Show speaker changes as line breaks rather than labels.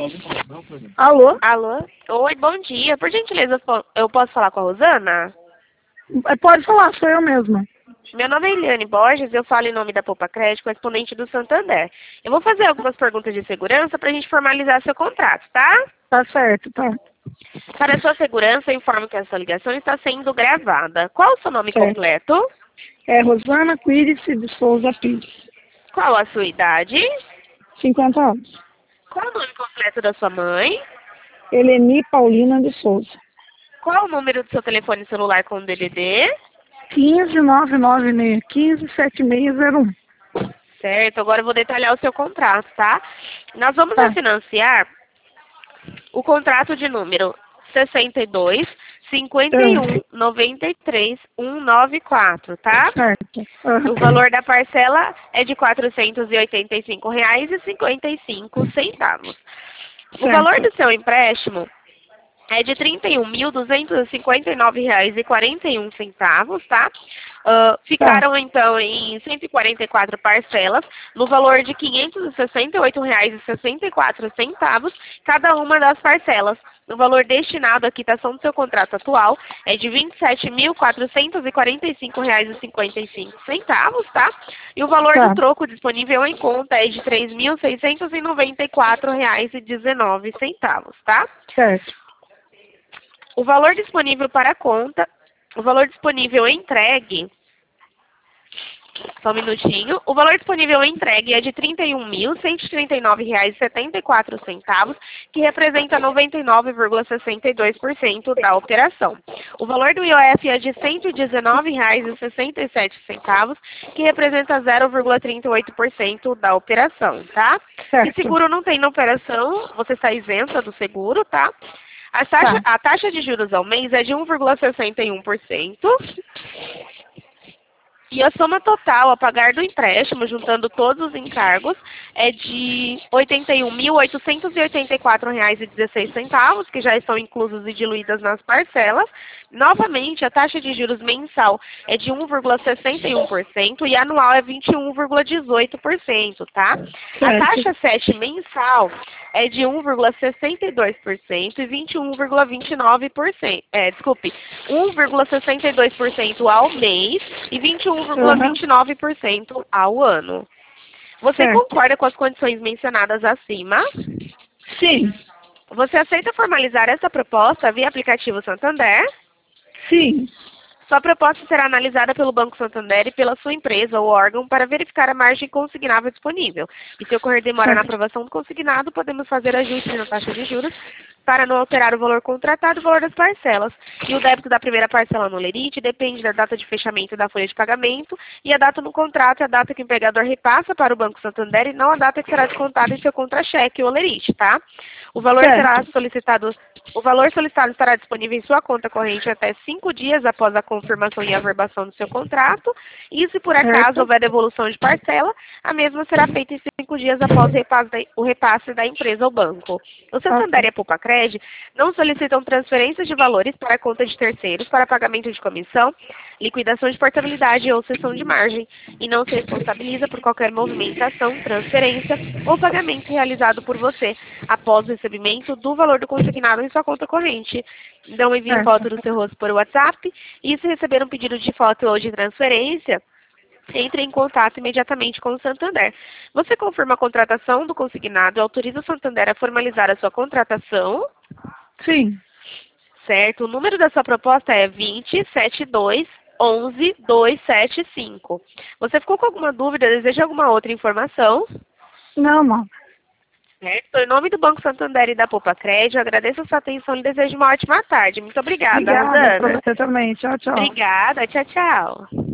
Alô?
Alô? Oi, bom dia. Por gentileza, eu posso falar com a Rosana?
Pode falar, sou eu mesma.
Meu nome é Eliane Borges, eu falo em nome da Poupa Crédito, correspondente do Santander. Eu vou fazer algumas perguntas de segurança para a gente formalizar seu contrato, tá?
Tá certo, tá.
Para a sua segurança, eu informo que essa ligação está sendo gravada. Qual o seu nome
Certo.
completo?
É Rosana Quirice de Souza Pires.
Qual a sua idade?
50 anos.
Qual o nome completo da sua mãe?
Eleni Paulina de Souza.
Qual o número do seu telefone celular com DDD?
15 99615 7601.
Certo, agora eu vou detalhar o seu contrato, tá? Nós vamos
Tá.
financiar o contrato de número 62 51 93 194, tá?
Certo.
O valor da parcela é de R$ 485,55. O valor do seu empréstimo é de R$ 31.259,41, tá? Ficaram, então, em 144 parcelas, no valor de R$ 568,64, cada uma das parcelas. O valor destinado à quitação do seu contrato atual é de R$ 27.445,55, tá? E o valor do troco disponível em conta é de R$ 3.694,19, tá?
Certo.
O valor disponível para a conta, o valor disponível entregue, só um minutinho, o valor disponível entregue é de R$ 31.139,74, que representa 99,62% da operação. O valor do IOF é de R$ 119,67, que representa 0,38% da operação, tá?
Certo.
Se seguro não tem na operação, você está isenta do seguro, tá? A taxa de juros ao mês é de 1,61%. E a soma total a pagar do empréstimo, juntando todos os encargos, é de R$ 81.884,16, que já estão inclusos e diluídas nas parcelas. Novamente, a taxa de juros mensal é de 1,61% e anual é 21,18%, tá? A taxa 7 mensal é de 1,62% e 21,29%. Desculpe, 1,62% ao mês e 21,29% ao ano. Você concorda com as condições mencionadas acima?
Sim.
Você aceita formalizar essa proposta via aplicativo Santander?
Sim.
Sua proposta será analisada pelo Banco Santander e pela sua empresa ou órgão para verificar a margem consignável disponível. E se ocorrer demora na aprovação do consignado, podemos fazer ajustes na taxa de juros para não alterar o valor contratado e o valor das parcelas. E o débito da primeira parcela no lerite depende da data de fechamento da folha de pagamento e a data no contrato é a data que o empregador repassa para o Banco Santander e não a data que será descontada em seu contra-cheque ou lerite, tá? O valor o valor solicitado estará disponível em sua conta corrente até 5 dias após a confirmação e averbação do seu contrato. E se por acaso houver devolução de parcela, a mesma será feita em 5 dias após o repasse da empresa ao banco. O Santander e a Poupa Crédito não solicitam transferências de valores para a conta de terceiros para pagamento de comissão, liquidação de portabilidade ou cessão de margem e não se responsabiliza por qualquer movimentação, transferência ou pagamento realizado por você após o recebimento do valor do consignado em sua conta corrente. Não envie foto do seu rosto por WhatsApp e se receber um pedido de foto ou de transferência, entre em contato imediatamente com o Santander. Você confirma a contratação do consignado e autoriza o Santander a formalizar a sua contratação?
Sim.
Certo. O número da sua proposta é 27211-275. Você ficou com alguma dúvida? Deseja alguma outra informação?
Não.
Certo. Em nome do Banco Santander e da Poupa Crédito, agradeço a sua atenção e desejo uma ótima tarde. Muito obrigada, Rosana.
Para você também. Tchau, tchau.
Obrigada. Tchau, tchau.